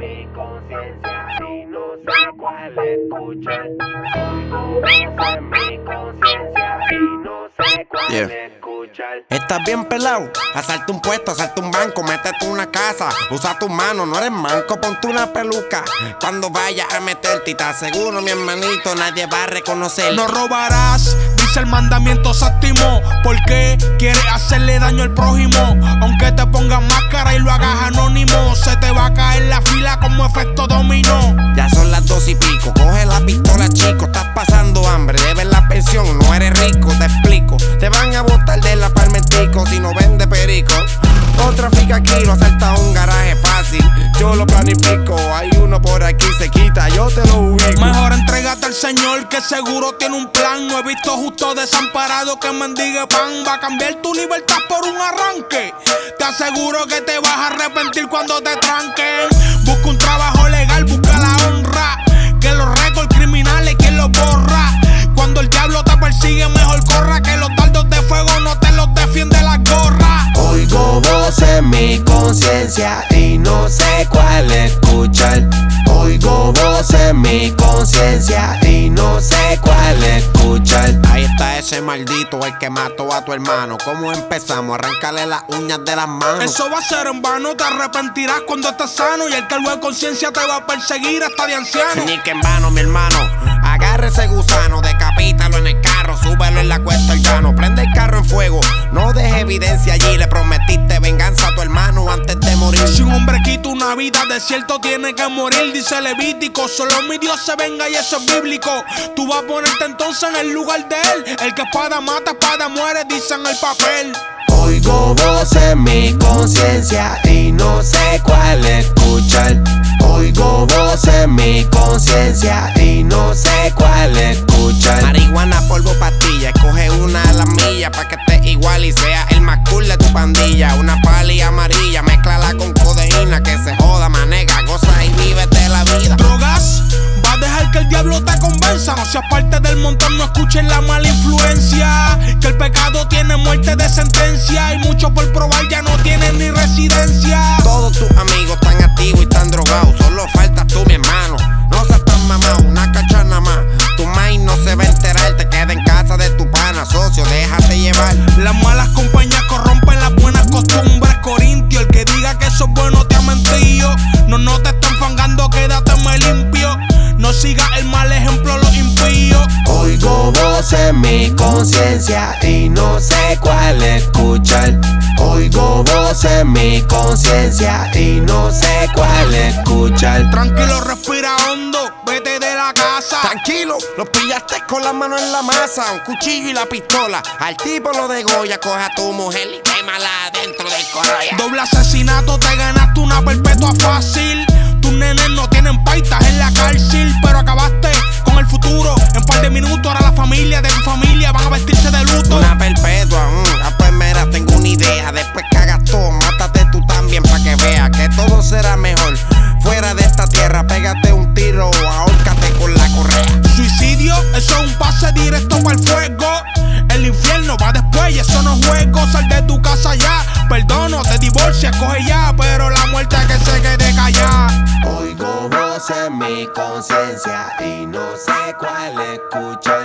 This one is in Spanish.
mi conciencia y no sé cuál escuchar. Oigo voces en mi conciencia y no sé cuál escuchar. Estás bien pelado, asalta un puesto, asalta un banco, métete una casa, usa tus manos, no eres manco, ponte una peluca. Cuando vayas a meterte y te aseguro, mi hermanito, nadie va a reconocer. No robarás, dice el mandamiento séptimo, porque quieres hacerle daño al prójimo. Aunque te pongas máscara y lo hagas anónimo, se te va a caer la fila como efecto dominó. Ya son las 2 y pico, coge la pistola chico, estás pasando hambre, debes la pensión, no eres rico, te explico. Te van a botar de la palmetico si no vende perico. No trafica aquí, lo asalta un garaje fácil, yo lo planifico. Hay uno por aquí se quita, yo te lo ubico. Mejor entrégate al Señor que seguro tiene un plan. No he visto justo desamparado que mendigue pan. Va a cambiar tu libertad por un arranque. Te aseguro que te vas a arrepentir cuando te tranquen. Busca un trabajo legal, busca la honra. Que los récords criminales, ¿quién los borra? Cuando el diablo te persigue, mejor corra. Que los dardos de fuego no te los defiende las gorras. Oigo voces en mi conciencia y no sé cuál escuchar. Oigo voces en mi conciencia y no sé cuál escuchar. Ahí está ese maldito, el que mató a tu hermano. ¿Cómo empezamos? Arrancarle las uñas de las manos. Eso va a ser en vano, te arrepentirás cuando estés sano. Y el cargo de conciencia te va a perseguir hasta de anciano. Ni que en vano, mi hermano. Agarre ese gusano, decapítalo en el carro, súbelo en la cuesta al llano. Prende el carro en fuego, no deje evidencia allí. Le prometiste venganza a tu hermano antes de morir. Si un hombre quita una vida, de cierto tiene que morir, dice Levítico. Solo mi Dios se venga y eso es bíblico. Tú vas a ponerte entonces en el lugar de él. El que espada mata, espada muere, dice en el papel. Oigo voces en mi conciencia y no sé cuál escuchar. Oigo voces en mi conciencia y no sé cuál escuchar. Marihuana, polvo, pastilla, escoge una a la milla pa' que esté igual y sea el más cool de tu pandilla. Una pali amarilla, mézclala con codeína, que se joda, manega, goza y vívete la vida. ¿Drogas? ¿Vas a dejar que el diablo te convenza? No seas parte del montón, no escuches la mala influencia. Que el pecado tiene muerte de sentencia y muchos por probar ya no tienen ni residencia. Todos tus amigos están activos y están drogados, solo faltas tú, mi hermano. No seas tan mamado, una cacha nada más. Tu mind no se va a enterar, te queda en casa de tu pana, socio, déjate llevar. Las malas compañías corrompen las buenas costumbres, Corintio. El que diga que eso es bueno te ha mentido. No te están fangando, quédateme limpio. No sigas el mal ejemplo, los impíos. Oigo voces en mi conciencia y no sé cuál escuchar. Oigo voces en mi conciencia y no sé cuál escuchar. Tranquilo, respira hondo, vete de la casa. Tranquilo, los pillaste con la mano en la masa, un cuchillo y la pistola. Al tipo lo degolla, coge a tu mujer y quémala dentro del corral. Doble asesinato, te ganaste una perpetua fácil. Tus nenes no tienen paitas en la cárcel, pero acabaste con el futuro. En par de minutos ahora la familia de tu familia van a vestirse de luto. Una perpetua, pues mira, tengo una idea. Después que hagas todo, mátate tú también pa' que veas que todo será mejor. Fuera de esta tierra, pégate un tiro o ahórcate con la correa. Suicidio, eso es un pase directo para el fuego. El infierno va después y eso no es juego. Sal de tu casa ya, perdono, te divorcias, coge ya. Pero la muerte que se quede callada. Oigo voces en mi conciencia y no sé cuál escuchar.